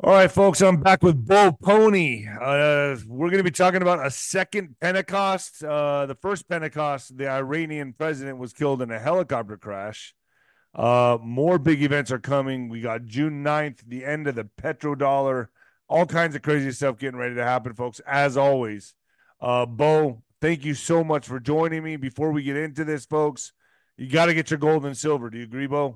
All right, folks, I'm back with Bo Pony. We're going to be talking about a second Pentecost. The first Pentecost, the Iranian president was killed in a helicopter crash. More big events are coming. We got June 9th, the end of the petrodollar, all kinds of crazy stuff getting ready to happen, folks, as always. Bo, thank you so much for joining me. Before we get into this, folks, you got to get your gold and silver. Do you agree, Bo?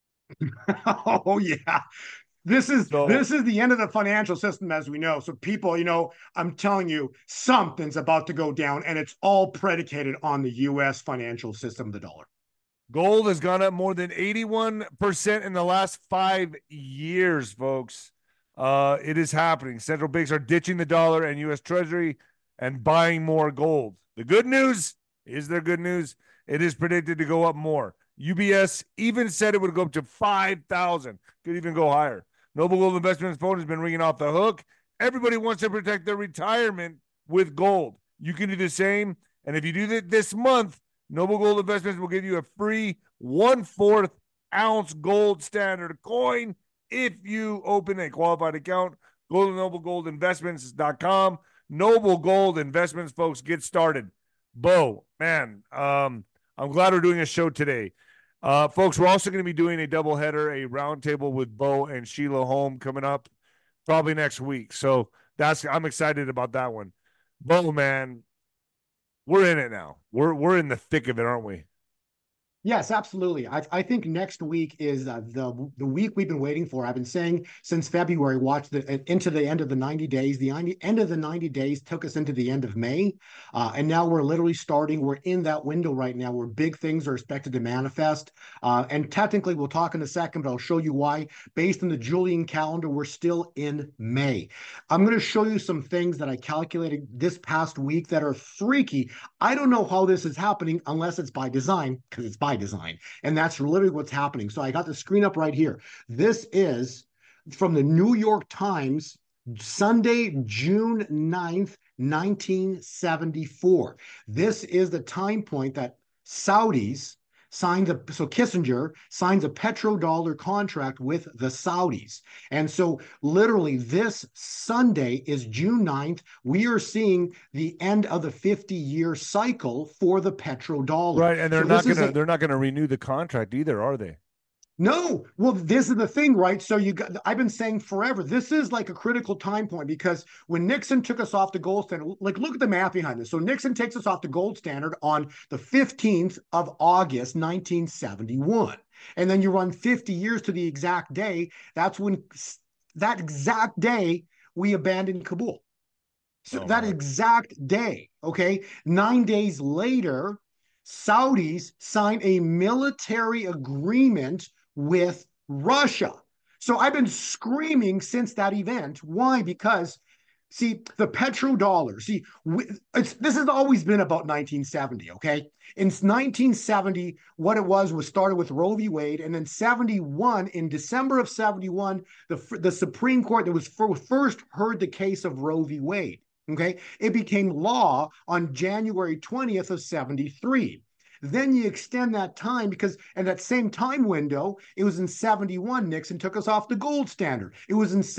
Oh yeah. This is So, this is the end of the financial system as we know. So people, I'm telling you, something's about to go down, and it's all predicated on the US financial system, the dollar. gold has gone up more than 81% in the last 5 years, folks. It is happening. Central banks are ditching the dollar and U.S. Treasury and buying more gold. The good news is there good news. It is predicted to go up more. UBS even said it would go up to 5,000. Could even go higher. Noble Gold Investments phone has been ringing off the hook. Everybody wants to protect their retirement with gold. You can do the same. And if you do that this month, Noble Gold Investments will give you a free 1/4 ounce gold standard coin if you open a qualified account. Go to noblegoldinvestments.com. Noble Gold Investments, folks, get started. Bo, man, I'm glad we're doing a show today. Folks, we're also going to be doing a doubleheader, a roundtable with Bo and Sheila Holm coming up probably next week. So I'm excited about that one. Bo, man, we're in it now. We're in the thick of it, aren't we? Yes, absolutely. I think next week is the week we've been waiting for. I've been saying since February, watch into the end of the 90 days. The end of the 90 days took us into the end of May. And now we're literally starting. We're in that window right now where big things are expected to manifest. And technically, we'll talk in a second, but I'll show you why. Based on the Julian calendar, we're still in May. I'm going to show you some things that I calculated this past week that are freaky. I don't know how this is happening unless it's by design, because it's by design. And that's literally what's happening. So I got the screen up right here. This is from the New York Times, Sunday, June 9th, 1974. This is the time point that Saudis so Kissinger signs a petrodollar contract with the Saudis. And so literally this Sunday is June 9th. We are seeing the end of the 50-year cycle for the petrodollar. Right, and So this is a they're not gonna renew the contract either, are they? no, well, this is the thing, right? So I've been saying forever, this is like a critical time point because when Nixon took us off the gold standard, like look at the math behind this. So Nixon takes us off the gold standard on the 15th of August, 1971. And then you run 50 years to the exact day. That's when that exact day we abandoned Kabul. So Oh that man. exact day, okay, 9 days later, Saudis signed a military agreement with Russia. So I've been screaming since that event. Why? Because see, the petrodollar, this has always been about 1970, okay? In 1970, what it was started with Roe v. Wade, and then 71, in December of 71, the Supreme Court that was first heard the case of Roe v. Wade. Okay, it became law on January 20th of 73. Then you extend that time because, and that same time window, it was in 71, Nixon took us off the gold standard. It was in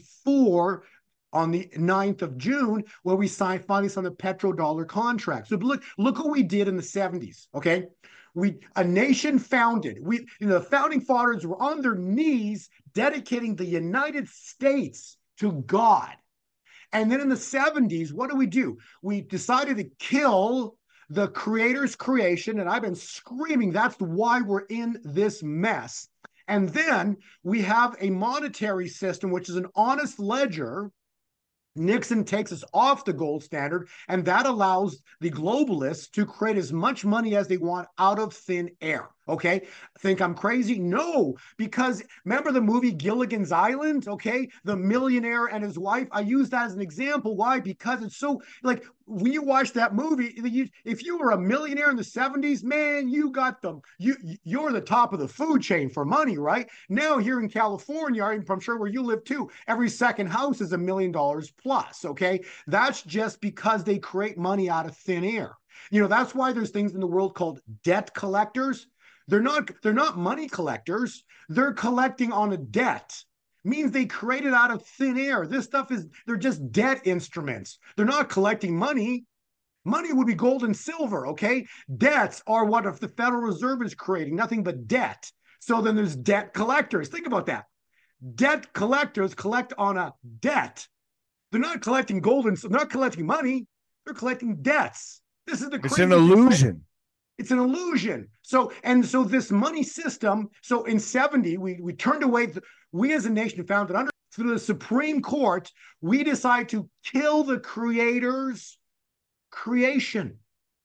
74 on the 9th of June where we finally signed the petrodollar contract. So look what we did in the 70s, okay? A nation founded. The founding fathers were on their knees dedicating the United States to God. And then in the 70s, what do? We decided to kill the creator's creation. And I've been screaming, that's why we're in this mess. And then we have a monetary system, which is an honest ledger. Nixon takes us off the gold standard, and that allows the globalists to create as much money as they want out of thin air. Okay. Think I'm crazy? No, because remember the movie Gilligan's Island? Okay. The millionaire and his wife. I use that as an example. Why? Because it's so like when you watch that movie, if you were a millionaire in the 70s, man, you got them. You're the top of the food chain for money, right? Now here in California, I'm sure where you live too, every second house is $1 million plus. Okay. That's just because they create money out of thin air. That's why there's things in the world called debt collectors. They're not money collectors. They're collecting on a debt. means they created out of thin air. This stuff is, they're just debt instruments. They're not collecting money. Money would be gold and silver, okay? Debts are what if the Federal Reserve is creating, nothing but debt. So then there's debt collectors. Think about that. Debt collectors collect on a debt. They're not collecting gold and they're not collecting money. They're collecting debts. This is the It's crazy an thing. illusion. It's an illusion. So this money system. So in 70, we turned away. We as a nation found that under through the Supreme Court, we decide to kill the creator's creation.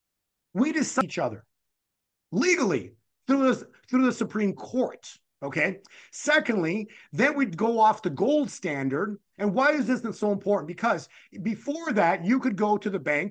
We decide each other legally through the Supreme Court. Okay. Secondly, then we'd go off the gold standard. And why is this so important? Because before that, you could go to the bank,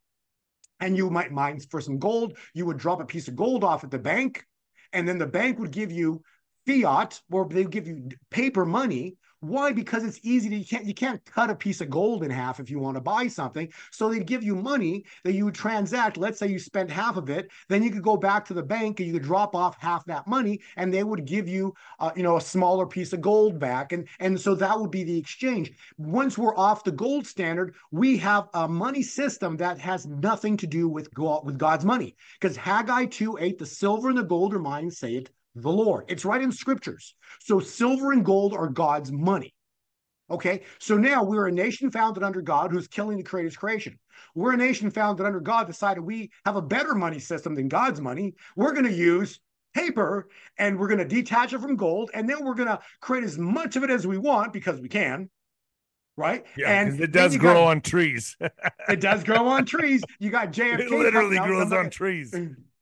and you might mine for some gold. You would drop a piece of gold off at the bank, and then the bank would give you fiat, or they give you paper money. Why? Because it's easy to, you can't cut a piece of gold in half if you want to buy something. So they'd give you money that you would transact. Let's say you spent half of it, then you could go back to the bank and you could drop off half that money, and they would give you, a smaller piece of gold back, and so that would be the exchange. Once we're off the gold standard, we have a money system that has nothing to do with God's money, because Haggai 2:8, the silver and the gold are mine, saith the Lord. It's right in scriptures. So silver and gold are God's money. Okay, so now we're a nation founded under God who's killing the creator's creation. We're a nation founded under God, decided we have a better money system than God's money. We're going to use paper, and we're going to detach it from gold, and then we're going to create as much of it as we want because we can. Right? Yeah, because and it does grow on trees. It does grow on trees. You got JFK. It literally grows on trees.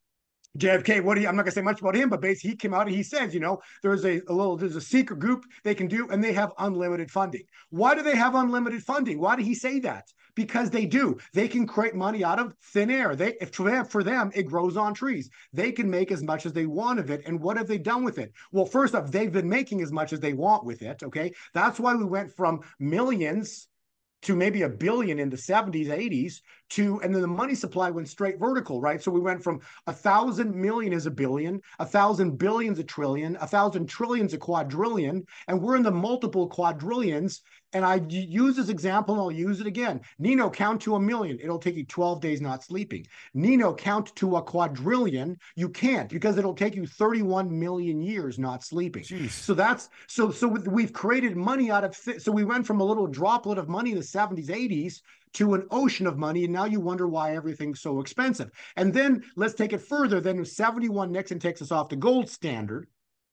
JFK, I'm not gonna say much about him, but basically he came out and he says, there's a secret group they can do, and they have unlimited funding. Why do they have unlimited funding? Why did he say that? Because they do. They can create money out of thin air. For them, it grows on trees. They can make as much as they want of it. And what have they done with it? Well, first off, they've been making as much as they want with it. Okay. That's why we went from millions to maybe a billion in the 70s, 80s, and then the money supply went straight vertical, right? So we went from 1,000 million is a billion, 1,000 billions a trillion, 1,000 trillions a quadrillion, and we're in the multiple quadrillions. And I use this example, and I'll use it again. Nino, count to 1,000,000. It'll take you 12 days not sleeping. Nino, count to a quadrillion. You can't, because it'll take you 31 million years not sleeping. Jeez. So we've created money out of, so we went from a little droplet of money in the 70s, 80s to an ocean of money, and now you wonder why everything's so expensive. And then let's take it further. Then in 71, Nixon takes us off the gold standard.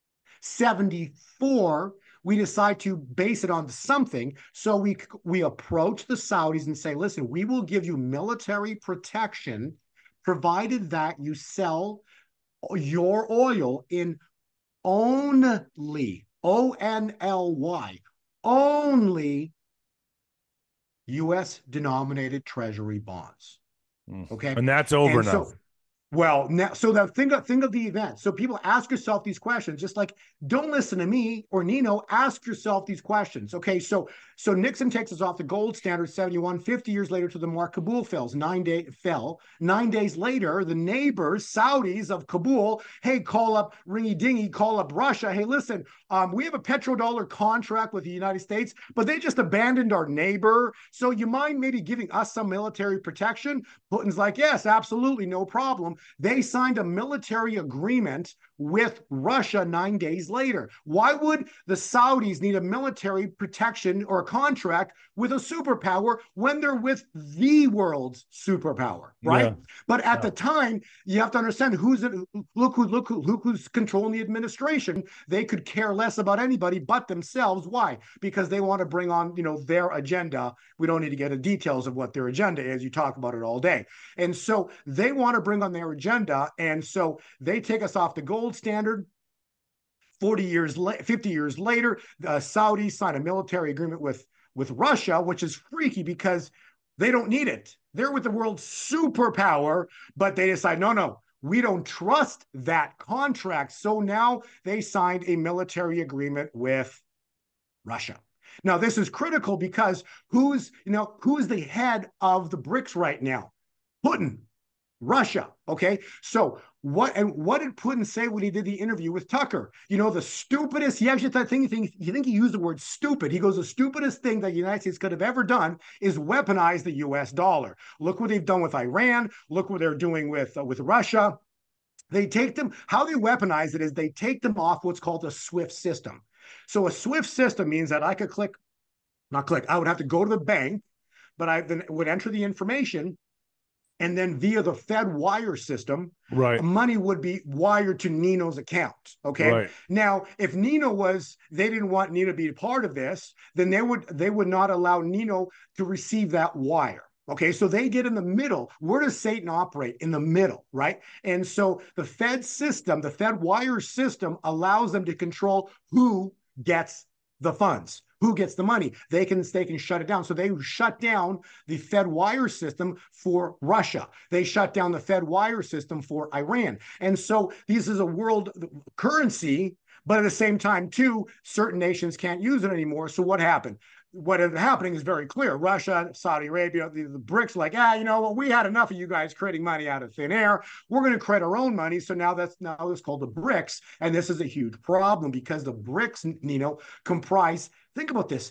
74, we decide to base it on something. So we approach the Saudis and say, listen, we will give you military protection provided that you sell your oil in only, ONLY, only U.S. denominated treasury bonds. Okay. And that's over now. Well, now, so that think of the event. So people, ask yourself these questions, just like, don't listen to me or Nino, ask yourself these questions. Okay, so Nixon takes us off the gold standard, 71, 50 years later to the mark, Kabul fell. 9 days later, the neighbors, Saudis of Kabul, hey, call up Ringy Dingy, call up Russia. Hey, listen, we have a petrodollar contract with the United States, but they just abandoned our neighbor. So you mind maybe giving us some military protection? Putin's like, yes, absolutely, no problem. They signed a military agreement with Russia 9 days later. Why would the Saudis need a military protection or a contract with a superpower when they're with the world's superpower, right? Yeah. But at the time, you have to understand look who's controlling the administration. They could care less about anybody but themselves. Why? Because they want to bring on, their agenda. We don't need to get into details of what their agenda is. You talk about it all day. And so they want to bring on their agenda. And so they take us off the gold standard. 50 years later, the Saudis sign a military agreement with Russia, which is freaky because they don't need it. They're with the world's superpower, but they decide, no, we don't trust that contract. So now they signed a military agreement with Russia. Now, this is critical because who's the head of the BRICS right now? Putin. Russia. Okay. So what did Putin say when he did the interview with Tucker? You know, the stupidest, he actually thought, you think he used the word stupid. He goes, the stupidest thing that the United States could have ever done is weaponize the US dollar. Look what they've done with Iran. Look what they're doing with Russia. They take them, how they weaponize it is they take them off what's called a SWIFT system. So a SWIFT system means that I could click, not click, I would have to go to the bank, but I then would enter the information, and then via the Fed wire system, Right. money would be wired to Nino's account. Okay. Right. Now, if they didn't want Nino to be a part of this, then they would not allow Nino to receive that wire. Okay, so they get in the middle. Where does Satan operate? In the middle, right? And so the Fed system, the Fed wire system, allows them to control who gets the funds, who gets the money. They can shut it down. So they shut down the Fed wire system for Russia. They shut down the Fed wire system for Iran. And so this is a world currency, but at the same time, too, certain nations can't use it anymore. So what happened? What is happening is very clear. Russia, Saudi Arabia, the BRICS, like, you know what? We had enough of you guys creating money out of thin air. We're going to create our own money. So now it's called the BRICS, and this is a huge problem because the BRICS, comprise. Think about this: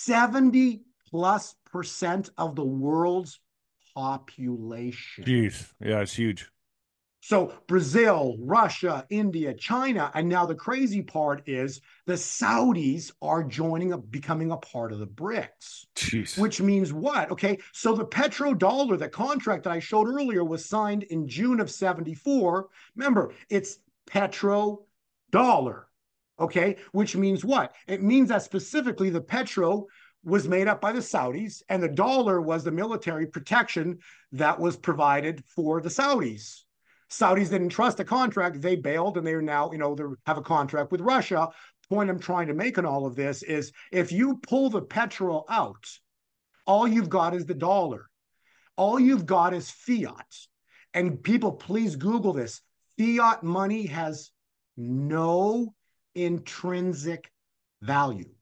70+% of the world's population. Jeez. Yeah, it's huge. So Brazil, Russia, India, China, and now the crazy part is the Saudis are becoming a part of the BRICS. Jeez. Which means what? Okay, so the petrodollar, the contract that I showed earlier, was signed in June of 74. Remember, it's petrodollar. Okay, which means what? It means that specifically the petro was made up by the Saudis, and the dollar was the military protection that was provided for the Saudis. Saudis didn't trust the contract. They bailed, and they are now, they have a contract with Russia. Point I'm trying to make in all of this is if you pull the petrol out, all you've got is the dollar. All you've got is fiat. And people, please Google this. Fiat money has no intrinsic value.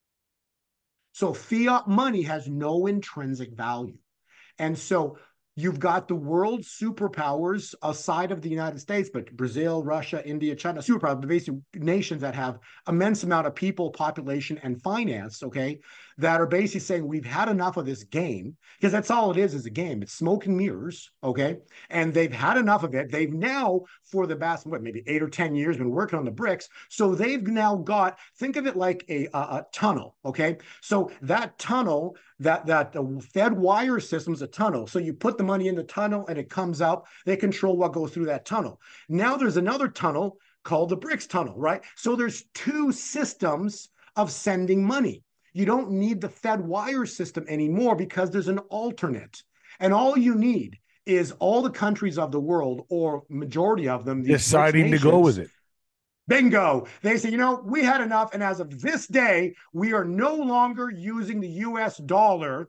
So fiat money has no intrinsic value. And so you've got the world superpowers aside of the United States, but Brazil, Russia, India, China, superpowers, the basic nations that have immense amount of people, population, and finance, okay, that are basically saying we've had enough of this game, because that's all it is a game. It's smoke and mirrors, okay? And they've had enough of it. They've now, for the past, maybe 8 or 10 years, been working on the BRICS. So they've now got, think of it like a tunnel, okay? So that tunnel, that the Fed wire system is a tunnel. So you put the money in the tunnel and it comes out. They control what goes through that tunnel. Now there's another tunnel called the BRICS tunnel, right? So there's two systems of sending money. You don't need the Fed wire system anymore because there's an alternate. And all you need is all the countries of the world, or majority of them, deciding to go with it. Bingo. They say, we had enough. And as of this day, we are no longer using the US dollar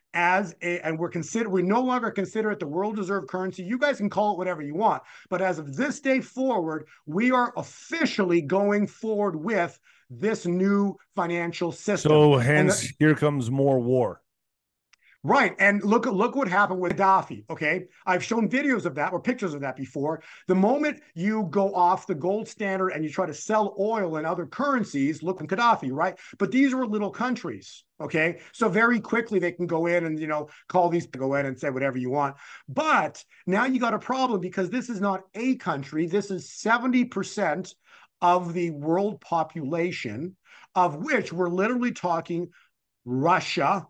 and we no longer consider it the world reserve currency. You guys can call it whatever you want. But as of this day forward, we are officially going forward with this new financial system. So hence, here comes more war. Right. And look what happened with Gaddafi. Okay. I've shown videos of that or pictures of that before. The moment you go off the gold standard and you try to sell oil and other currencies, look at Gaddafi, right? But these were little countries. Okay. So very quickly they can go in and, go in and say whatever you want. But now you got a problem because this is not a country. This is 70% of the world population, of which we're literally talking Russia,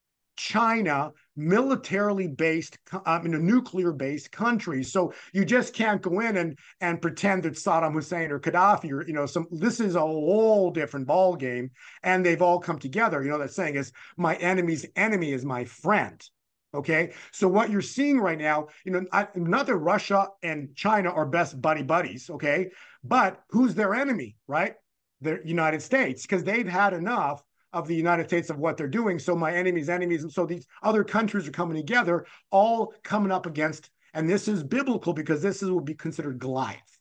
China, militarily based, nuclear based countries. So you just can't go in and pretend that Saddam Hussein or Gaddafi or this is a whole different ball game, and they've all come together. That saying is, my enemy's enemy is my friend. Okay, so what you're seeing right now, not that Russia and China are best buddies, okay, but who's their enemy, right? The United States, because they've had enough of the United States of what they're doing. So my enemy's enemies. And so these other countries are coming together, all coming up against, and this is biblical because this would be considered Goliath.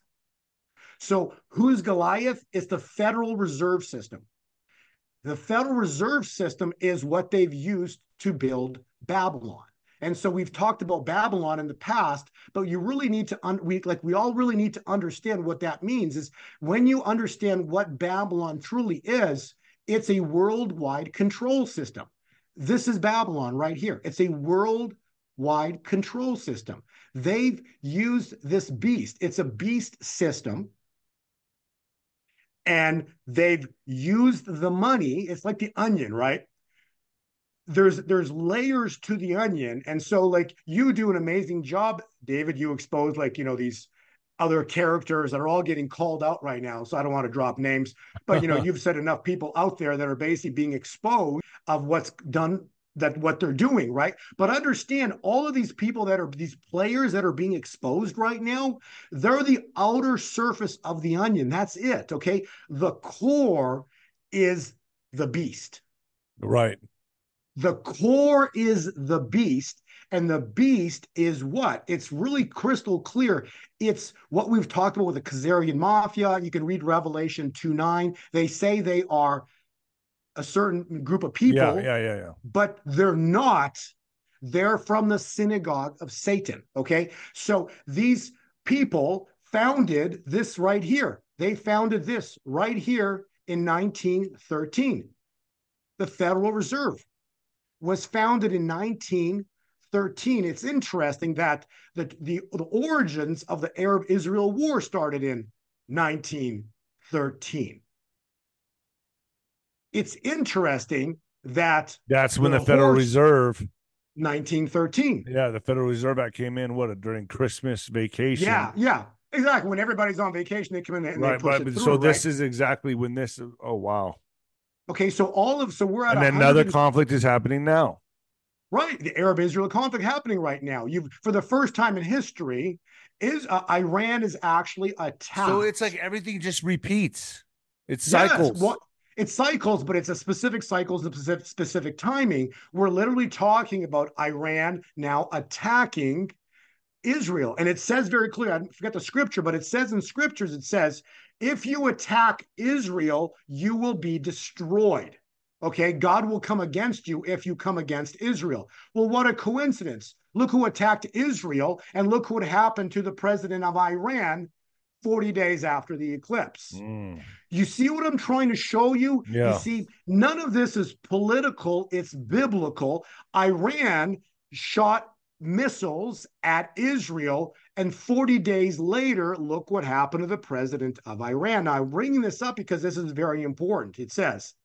So who's Goliath? It's the Federal Reserve System. The Federal Reserve System is what they've used to build Babylon. And so we've talked about Babylon in the past, but you really need to we all really need to understand what that means. Is when you understand what Babylon truly is, it's a worldwide control system. This is Babylon right here. It's a worldwide control system. They've used this beast. It's a beast system. And they've used the money. It's like the onion, right? There's layers to the onion. And so like you do an amazing job, David. You expose like, these other characters that are all getting called out right now. So I don't want to drop names, but you've said enough people out there that are basically being exposed of what's done, that what they're doing, right? But understand all of these people that are these players that are being exposed right now, they're the outer surface of the onion. That's it. Okay. The core is the beast. Right. The core is the beast. And the beast is what? It's really crystal clear. It's what we've talked about with the Khazarian mafia. You can read Revelation 2:9. They say they are a certain group of people, yeah. but they're not. They're from the synagogue of Satan. Okay. So these people founded this right here. They founded this right here in 1913. The Federal Reserve was founded in 1913. It's interesting that the origins of the Arab-Israel War started in 1913. It's interesting that that's when the Federal Reserve 1913. Yeah, the Federal Reserve Act came in during Christmas vacation. Yeah, exactly. When everybody's on vacation, they come in and right, they push it through. So this is exactly when this. Oh wow. Okay, so we're at, and then another conflict is happening now. Right, the Arab-Israel conflict happening right now. For the first time in history, Iran is actually attacked. So it's like everything just repeats. It's cycles. Yes, it's cycles, but it's a specific cycles and specific timing. We're literally talking about Iran now attacking Israel. And it says very clear, I forget the scripture, but it says in scriptures, it says, if you attack Israel, you will be destroyed. Okay, God will come against you if you come against Israel. Well, what a coincidence. Look who attacked Israel, and look what happened to the president of Iran 40 days after the eclipse. You see what I'm trying to show you? Yeah. You see, none of this is political, it's biblical. Iran shot missiles at Israel, and 40 days later, look what happened to the president of Iran. Now, I'm bringing this up because this is very important. It says,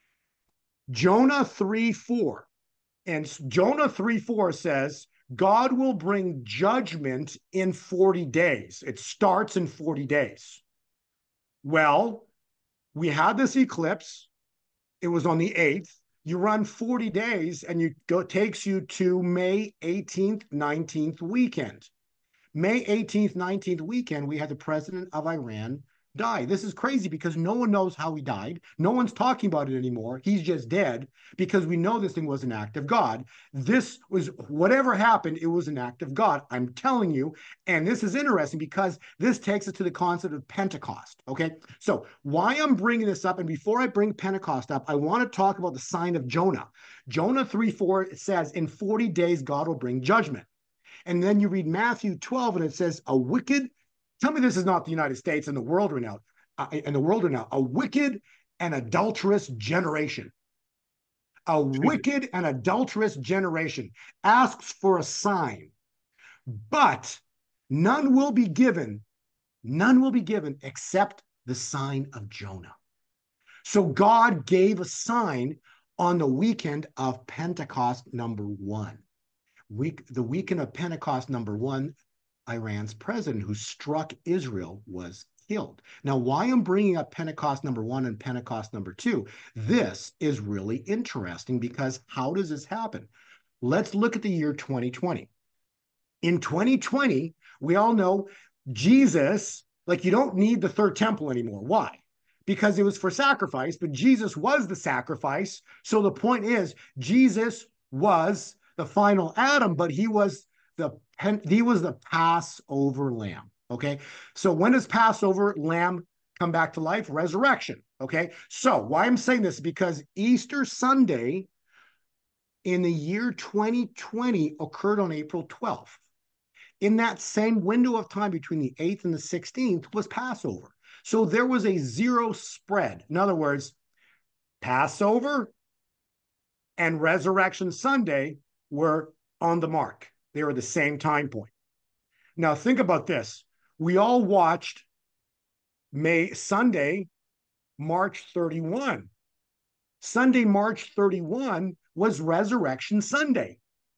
Jonah 3:4, and Jonah 3:4 says, God will bring judgment in 40 days. It starts in 40 days. Well, we had this eclipse. It was on the 8th. You run 40 days and takes you to May 18th, 19th weekend. May 18th, 19th weekend, we had the president of Iran die. This is crazy because no one knows how he died. No one's talking about it anymore. He's just dead because we know this thing was an act of God. This was whatever happened, it was an act of God. I'm telling you. And this is interesting because this takes us to the concept of Pentecost. Okay. So why I'm bringing this up, and before I bring Pentecost up, I want to talk about the sign of Jonah. Jonah 3:4 says, in 40 days, God will bring judgment. And then you read Matthew 12 and it says, tell me this is not the United States and the world right now, a wicked and adulterous generation. A wicked and adulterous generation asks for a sign, but none will be given except the sign of Jonah. So God gave a sign on the weekend of Pentecost number 1. The weekend of Pentecost number 1, Iran's president who struck Israel was killed. Now, why I'm bringing up Pentecost number 1 and Pentecost number 2, this is really interesting because how does this happen? Let's look at the year 2020. In 2020, we all know Jesus, like you don't need the third temple anymore. Why? Because it was for sacrifice, but Jesus was the sacrifice. So the point is, Jesus was the final Adam, but he was the Passover lamb. Okay. So when does Passover lamb come back to life? Resurrection. Okay. So why I'm saying this is because Easter Sunday in the year 2020 occurred on April 12th. In that same window of time between the 8th and the 16th was Passover. So there was a zero spread. In other words, Passover and Resurrection Sunday were on the mark. They were the same time point. Now think about this. We all watched Sunday, March 31. Sunday, March 31 was Resurrection Sunday.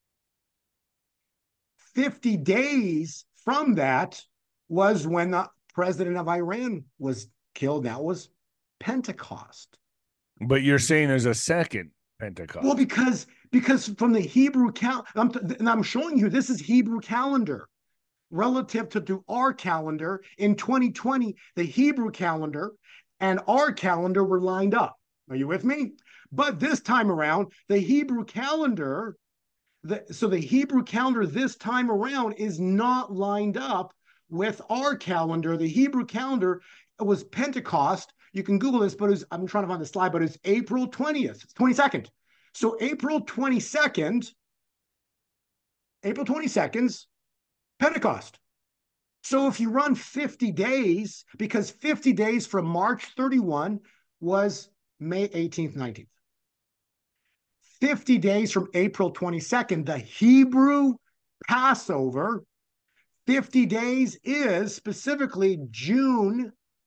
50 days from that was when the president of Iran was killed. That was Pentecost. But you're saying there's a second Pentecost. Well, because from the Hebrew calendar, and I'm showing you this is Hebrew calendar relative to our calendar in 2020. The Hebrew calendar and our calendar were lined up. Are you with me? But this time around, the Hebrew calendar. So the Hebrew calendar this time around is not lined up with our calendar. The Hebrew calendar was Pentecost. You can Google this, but I'm trying to find the slide, but it's April 20th, it's 22nd. So April 22nd, April 22nd's Pentecost. So if you run 50 days, because 50 days from March 31 was May 18th, 19th. 50 days from April 22nd, the Hebrew Passover, 50 days is specifically June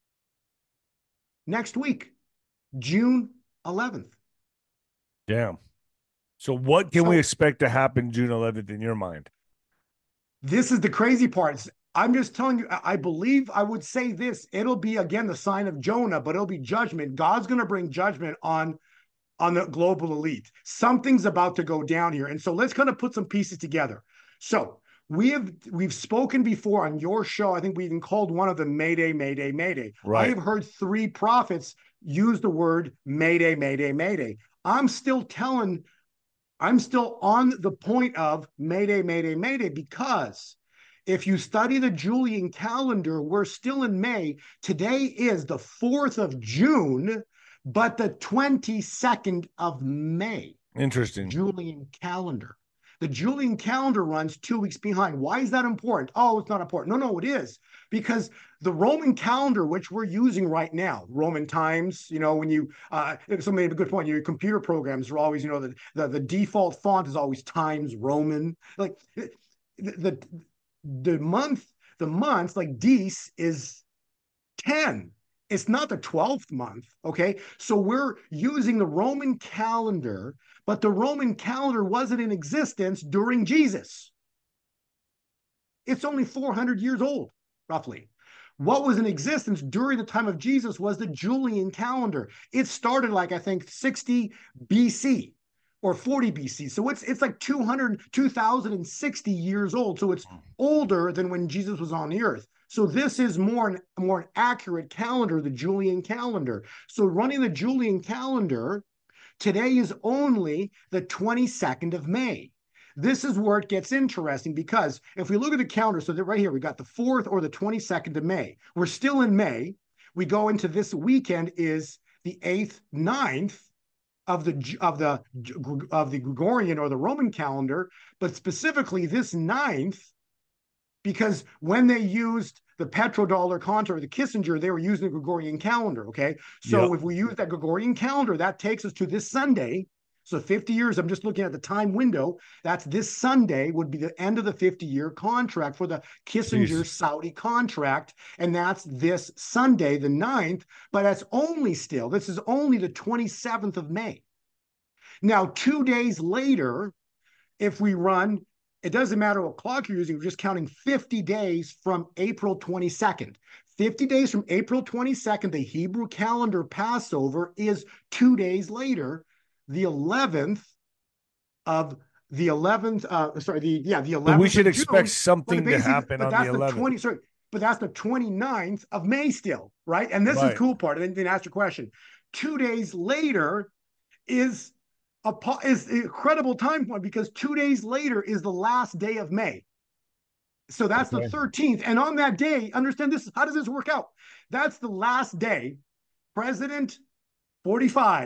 next week, June 11th. Damn. So what can we expect to happen June 11th in your mind? This is the crazy part. I'm just telling you, I believe I would say this. It'll be, again, the sign of Jonah, but it'll be judgment. God's going to bring judgment on the global elite. Something's about to go down here. And so let's kind of put some pieces together. So we've spoken before on your show. I think we even called one of them Mayday, Mayday, Mayday. Right. I have heard 3 prophets use the word Mayday, Mayday, Mayday. I'm still on the point of Mayday, Mayday, Mayday, because if you study the Julian calendar, we're still in May. Today is the 4th of June, but the 22nd of May. Interesting. Julian calendar. The Julian calendar runs 2 weeks behind. Why is that important? Oh, it's not important. No, it is. Because the Roman calendar, which we're using right now, Roman times, when you, somebody made a good point, your computer programs are always, the default font is always Times Roman. Like the months like Dis is 10. It's not the 12th month, okay? So we're using the Roman calendar, but the Roman calendar wasn't in existence during Jesus. It's only 400 years old, roughly. What was in existence during the time of Jesus was the Julian calendar. It started like, I think, 60 BC or 40 BC. So it's like 2,060 years old. So it's older than when Jesus was on the earth. So this is more an accurate calendar, the Julian calendar. So running the Julian calendar, today is only the 22nd of May. This is where it gets interesting, because if we look at the calendar, so that right here, we got the 4th or the 22nd of May. We're still in May. We go into this weekend is the 8th, 9th of the Gregorian or the Roman calendar, but specifically this 9th, because when they used the petrodollar contract, or the Kissinger, they were using the Gregorian calendar, okay? So if we use that Gregorian calendar, that takes us to this Sunday. So 50 years, I'm just looking at the time window. That's this Sunday would be the end of the 50-year contract for the Kissinger Saudi contract. And that's this Sunday, the 9th, but this is only the 27th of May. Now, 2 days later, if we run, it doesn't matter what clock you're using, we're just counting 50 days from April 22nd. 50 days from April 22nd, the Hebrew calendar Passover is 2 days later, the 11th of the 11th, the 11th. But we should of June, expect something to happen on the 11th. But that's the 29th of May still, right? And this is the cool part. And then ask your question. 2 days later is an incredible time point, because 2 days later is the last day of May. So that's the 13th. And on that day, understand this, how does this work out? That's the last day. President 45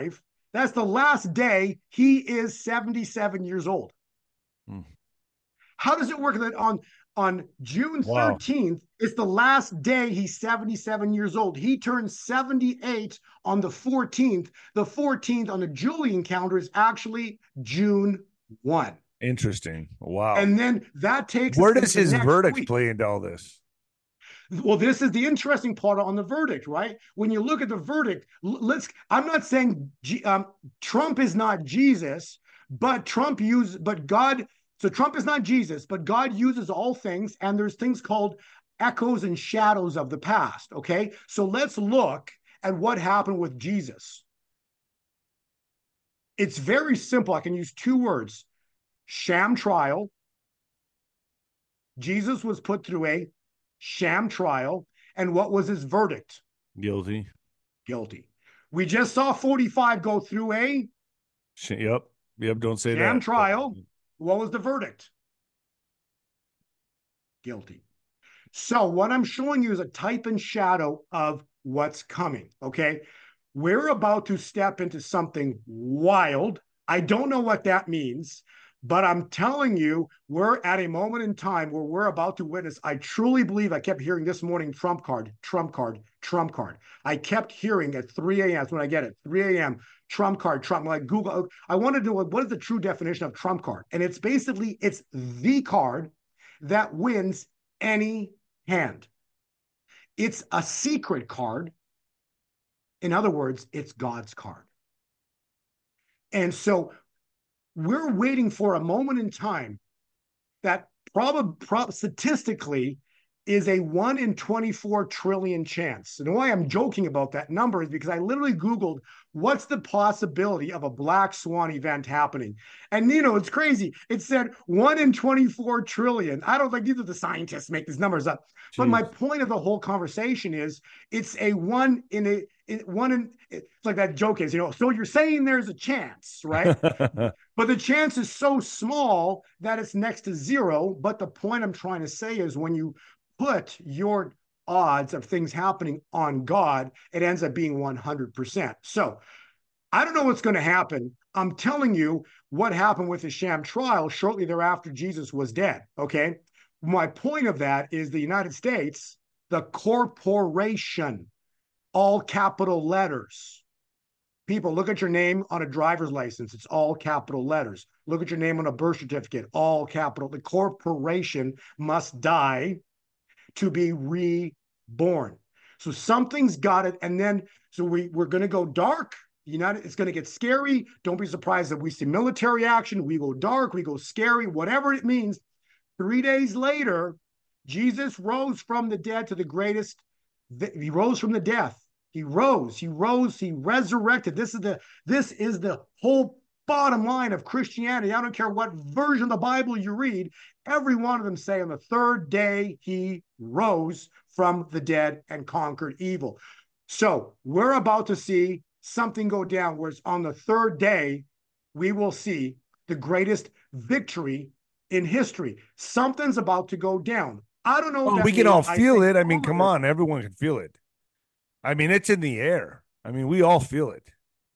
That's the last day he is 77 years old. Hmm. How does it work that on June Wow. 13th, it's the last day he's 77 years old. He turns 78 on the 14th. The 14th on the Julian calendar is actually June 1. Interesting. Wow. And then that takes us Where does into his next verdict week. play into all this? Well, this is the interesting part on the verdict, right? When you look at the verdict, I'm not saying Trump is not Jesus, but God. So Trump is not Jesus, but God uses all things, and there's things called echoes and shadows of the past. Okay, so let's look at what happened with Jesus. It's very simple. I can use two words: sham trial. Jesus was put through a sham trial. And what was his verdict? Guilty. Guilty. We just saw 45 go through a Yep. Yep. Don't say sham that. trial. What was the verdict? Guilty. So, what I'm showing you is a type and shadow of what's coming. Okay. We're about to step into something wild. I don't know what that means, but I'm telling you, we're at a moment in time where we're about to witness. I truly believe I kept hearing this morning Trump card, Trump card, Trump card. I kept hearing at 3 a.m. That's when I get it, 3 a.m. Trump card, Trump. Like Google, I wanted to know what is the true definition of Trump card, and it's basically it's the card that wins any hand. It's a secret card. In other words, it's God's card. And so we're waiting for a moment in time that statistically is a 1 in 24 trillion chance. And why I'm joking about that number is because I literally Googled what's the possibility of a black swan event happening. And it's crazy. It said 1 in 24 trillion. I don't think these are the scientists make these numbers up. But my Jeez. point of the whole conversation is it's a one in a one in it's like that joke is, so you're saying there's a chance, right? But the chance is so small that it's next to zero. But the point I'm trying to say is when you put your odds of things happening on God, it ends up being 100%. So I don't know what's going to happen. I'm telling you what happened with the sham trial shortly thereafter Jesus was dead. Okay. My point of that is the United States, the corporation, all capital letters. People, look at your name on a driver's license. It's all capital letters. Look at your name on a birth certificate, all capital. The corporation must die to be reborn. So something's got it. And then, so we're going to go dark. It's going to get scary. Don't be surprised if we see military action. We go dark, we go scary, whatever it means. 3 days later, Jesus rose from the dead to the greatest. He rose from the death. He rose, he resurrected. This is the whole bottom line of Christianity. I don't care what version of the Bible you read, every one of them say on the third day he rose from the dead and conquered evil. So we're about to see something go down, whereas on the third day, we will see the greatest victory in history. Something's about to go down. I don't know what Oh, that we can means. all I feel think it. I mean, all of come us. on, everyone can feel it. I mean, it's in the air. I mean, we all feel it.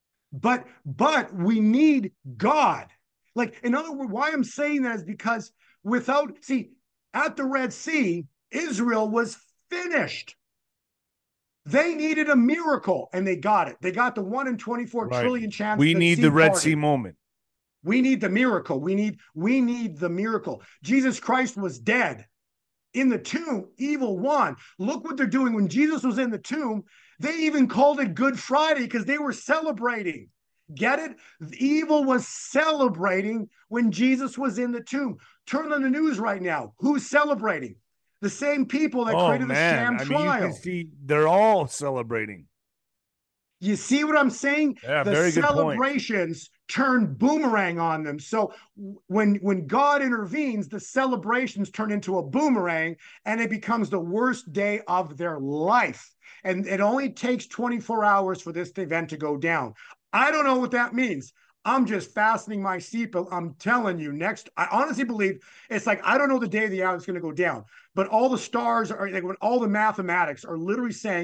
But we need God. Like, in other words, why I'm saying that is because at the Red Sea, Israel was finished. They needed a miracle and they got it. They got the 1 in 24 Right. trillion chance We that need sea the Red Sea parted. moment. We need the miracle. We need the miracle. Jesus Christ was dead in the tomb. Evil won. Look what they're doing. When Jesus was in the tomb, they even called it Good Friday because they were celebrating. Get it? Evil was celebrating when Jesus was in the tomb. Turn on the news right now. Who's celebrating? The same people that Oh created the man. sham I mean, you can trial. see they're all celebrating. You see what I'm saying? Yeah, The very good point. celebrations turn boomerang on them. So when God intervenes, the celebrations turn into a boomerang and it becomes the worst day of their life. And it only takes 24 hours for this event to go down. I don't know what that means. I'm just fastening my seatbelt. I'm telling you, I honestly believe it's like, I don't know the day of the hour it's going to go down, but all the stars are like, when all the mathematics are literally saying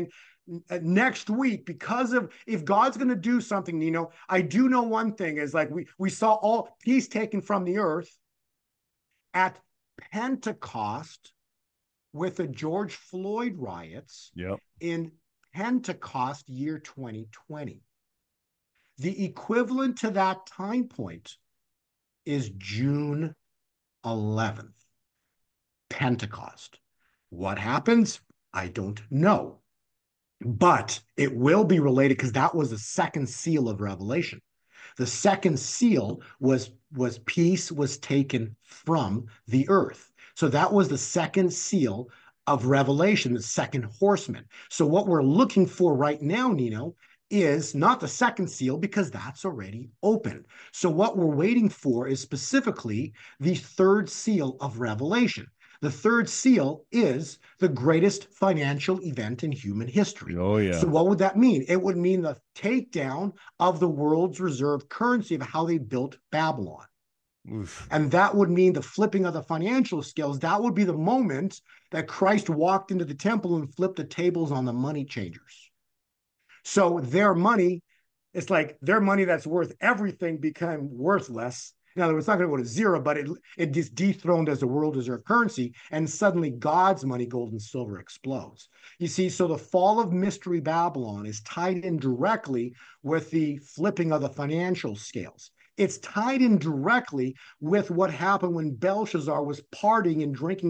next week, because of, if God's going to do something, I do know one thing is, like, we saw all peace taken from the earth at Pentecost with the George Floyd riots Yep. in Pentecost year 2020. The equivalent to that time point is June 11th, Pentecost. What happens? I don't know. But it will be related, because that was the second seal of Revelation. The second seal was peace was taken from the earth. So that was the second seal of Revelation, the second horseman. So what we're looking for right now, Nino, is not the second seal, because that's already open. So what we're waiting for is specifically the third seal of Revelation. The third seal is the greatest financial event in human history. Oh, yeah. So what would that mean? It would mean the takedown of the world's reserve currency, of how they built Babylon. Oof. And that would mean the flipping of the financial scales. That would be the moment that Christ walked into the temple and flipped the tables on the money changers. So their money, it's like their money that's worth everything became worthless. In other words, it's not going to go to zero, but it is dethroned as a world reserve currency, and suddenly God's money, gold and silver, explodes. You see, so the fall of Mystery Babylon is tied in directly with the flipping of the financial scales. It's tied in directly with what happened when Belshazzar was partying,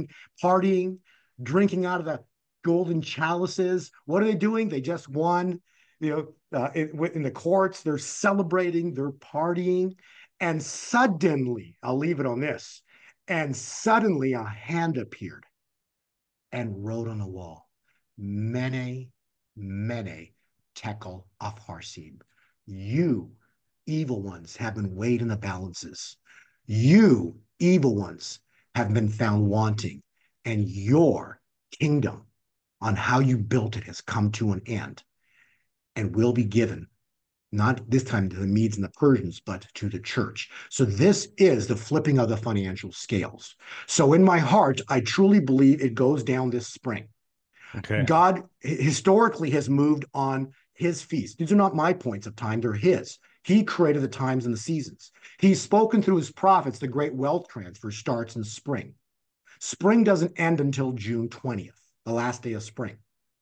drinking out of the golden chalices. What are they doing? They just won. In the courts, they're celebrating, they're partying. And suddenly, I'll leave it on this, and suddenly a hand appeared and wrote on the wall, Mene, Mene, Tekel Upharsin. You, evil ones, have been weighed in the balances. You, evil ones, have been found wanting, and your kingdom, on how you built it, has come to an end, and will be given, not this time to the Medes and the Persians, but to the church. So this is the flipping of the financial scales. So in my heart, I truly believe it goes down this spring. Okay. God historically has moved on his feast. These are not my points of time, they're his. He created the times and the seasons. He's spoken through his prophets. The great wealth transfer starts in spring. Spring doesn't end until June 20th, the last day of spring.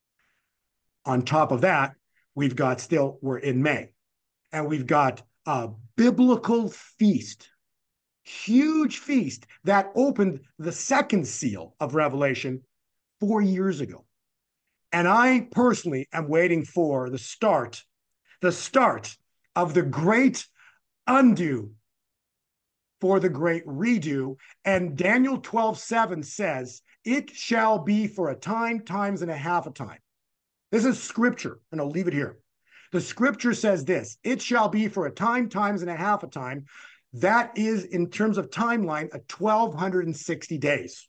On top of that, we're in May. And we've got a biblical feast, huge feast, that opened the second seal of Revelation 4 years ago. And I personally am waiting for the start of the great undo for the great redo. And Daniel 12:7 says, it shall be for a time, times and a half a time. This is scripture, and I'll leave it here. The scripture says this, it shall be for a time, times and a half a time. That is, in terms of timeline, 1,260 days.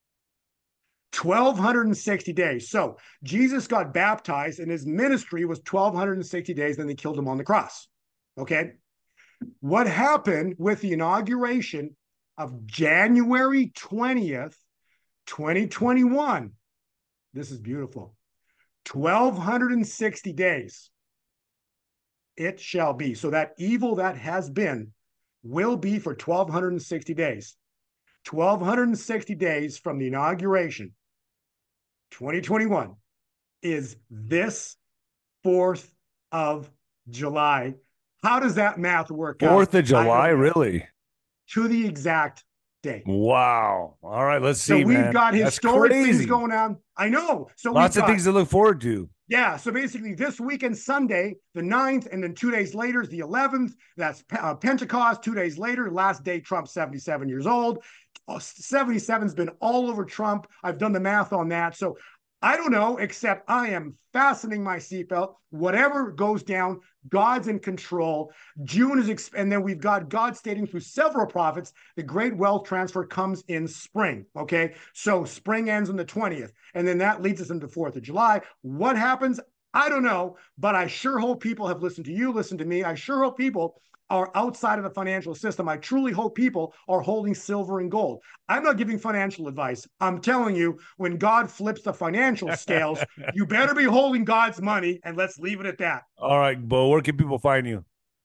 1,260 days. So Jesus got baptized and his ministry was 1,260 days, then they killed him on the cross. Okay? What happened with the inauguration of January 20th, 2021? This is beautiful. 1,260 days. It shall be. So that evil that has been will be for 1,260 days. 1,260 days from the inauguration, 2021, is this 4th of July. How does that math work out? 4th of July, really? To the exact day. Wow. All right, let's see, so we've man. got historic That's crazy. things going on. I know. So lots of things to look forward to. Yeah, so basically this weekend, Sunday, the 9th, and then 2 days later is the 11th. That's Pentecost. 2 days later, last day, Trump's 77 years old. 77's been all over Trump. I've done the math on that. So I don't know, except I am fastening my seatbelt. Whatever goes down, God's in control. June is, and then we've got God stating through several prophets, the great wealth transfer comes in spring. Okay, so spring ends on the 20th, and then that leads us into 4th of July. What happens? I don't know, but I sure hope people have listened to you, listened to me. I sure hope people are outside of the financial system. I truly hope people are holding silver and gold. I'm not giving financial advice. I'm telling you, when God flips the financial scales, you better be holding God's money, and let's leave it at that. All right, Bo, where can people find you?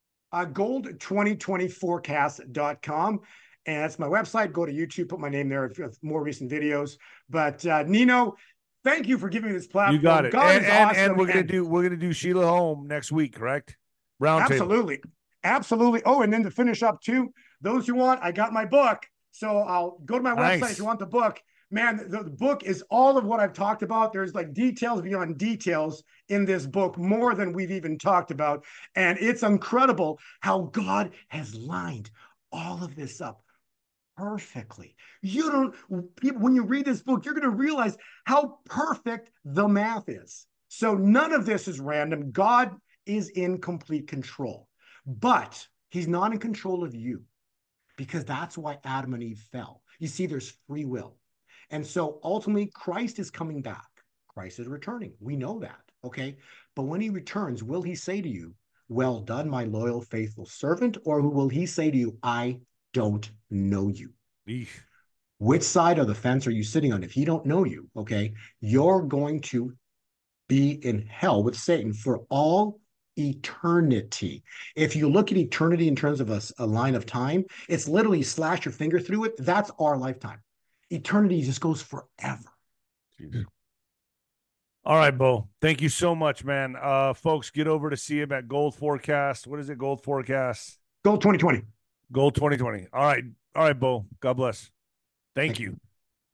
Gold2020forecast.com. And that's my website. Go to YouTube, put my name there for more recent videos. But Nino, thank you for giving me this You got platform. it. God is And awesome. we're gonna do Sheila Home next week, correct? Roundtable. Absolutely. Absolutely. Oh, and then to finish up too, those who want, I got my book. So I'll go to my website if you Nice. want the book. Man, the book is all of what I've talked about. There's like details beyond details in this book, more than we've even talked about. And it's incredible how God has lined all of this up perfectly. You don't, people, when you read this book, you're going to realize how perfect the math is. So none of this is random. God is in complete control, but he's not in control of you, because that's why Adam and Eve fell. You see, there's free will. And so ultimately, Christ is coming back. Christ is returning. We know that. Okay. But when he returns, will he say to you, well done, my loyal, faithful servant? Or will he say to you, I don't know you? Eesh. Which side of the fence are you sitting on? If he don't know you, okay, you're going to be in hell with Satan for all eternity. If you look at eternity in terms of a line of time, it's literally slash your finger through it. That's our lifetime. Eternity just goes forever. Jeez. All right, Bo. Thank you so much, man. Folks, get over to see him at Gold Forecast. What is it? Gold Forecast. Gold 2020. Gold 2020. All right. All right, Bo. God bless. Thank Thank you.